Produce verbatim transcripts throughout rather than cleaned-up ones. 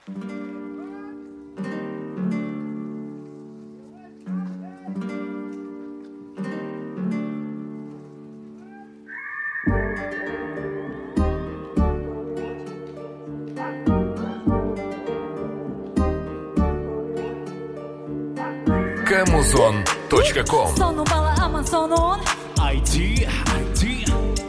Камузон точка ком. Сону бала аман сонун. ай ти, ай ти.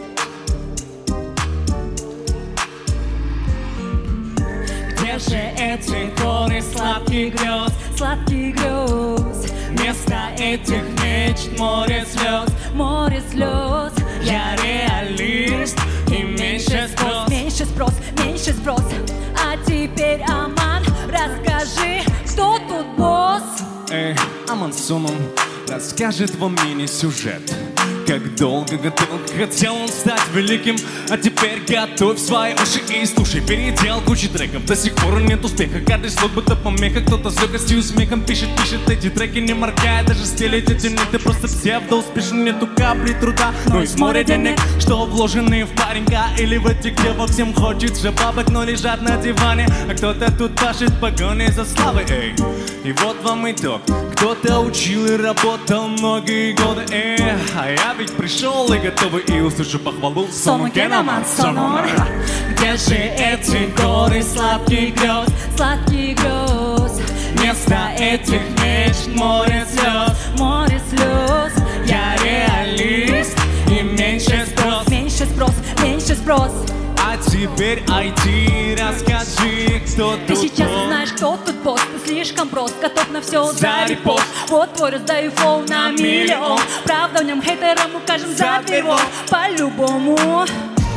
Где же эти горы сладких грез, Сладких грез, вместо этих мечт море слез, море слез. я реалист и меньше спрос. Меньше спрос, меньше спрос. А теперь, Аман, расскажи, кто тут босс? Эй, Аман Сонун расскажет вам мини-сюжет. Как долго готов, хотел он стать великим, а теперь готовь свои уши и слушай. Переделал кучу треков, до сих пор нет успеха. Каждый слог будто помеха, кто-то с легкостью и смехом пишет, пишет эти треки, не моргая, даже стелить эти нет. Ты просто псевдо успешен, нету капли труда, но из моря денег, что вложены в паренька. Или в эти, где во всем хочется бабок, но лежат на диване, а кто-то тут пашет погони за славой. Эй, и вот вам итог. Кто-то учил и работал многие годы, эх, а я ведь пришел и готовый и услышу похвалу. Сонун кен, Аман Сонун. Где же эти горы сладких грез, Сладких грез, вместо этих мечт море слез, море слез. я реалист и меньше спрос. Меньше спрос, меньше спрос. А теперь ай ти, расскажи, кто Ты тут сейчас босс? знаешь, кто тут босс. Ты слишком прост, готов на все За за репост. Вот твой раздаю фол на миллион. Правда, в нем хейтерам укажем за перевод. По-любому.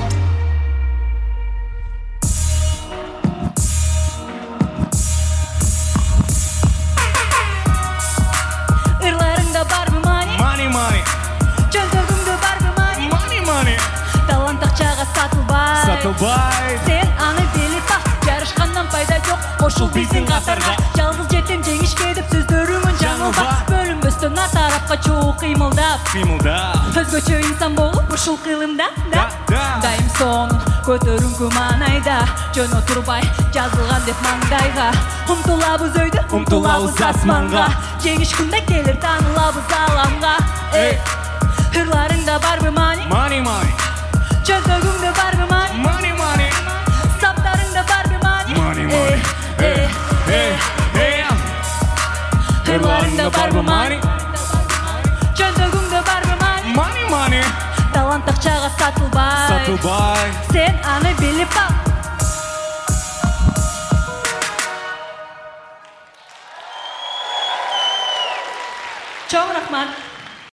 Ырларыңда барбы мани? Money, money, Чөнтөгүңдө барбы мани? money, money. Талант акчага сатылбай. Сатылбай. Сен аны билип бак, жарышкандан пайда жок. Кошул биздин катарга. Жалгыз жетим жеңишке деп сөздөрүңөн жаңылба. Бөлүнбөстөн ар тарапка чогуу кыймылдап. Кыймылда. Өзгөчө инсан болуп ушул кылымда. Да, да. Дайым сонун көтөрүңкү маанайда. Жөн отурбай жазылган деп маңдайга. Умтулабыз өйдө, Умтулабыз асманга. Жеңиш күндө келер таанылабыз аламга. Эй, ырларыңда барбы мани? Money, money, Чөнтөгүңдө барбы мани? money, money. Саптарыңда барбы мани? Money, money. Эй, эй, Эй, эй. ырларыңда барбы мани? Чөнтөгүңдө барбы мани? Money, money. Талант акчага сатылбай. Сатылбай. Сен аны билип бак. Чоң рахмат.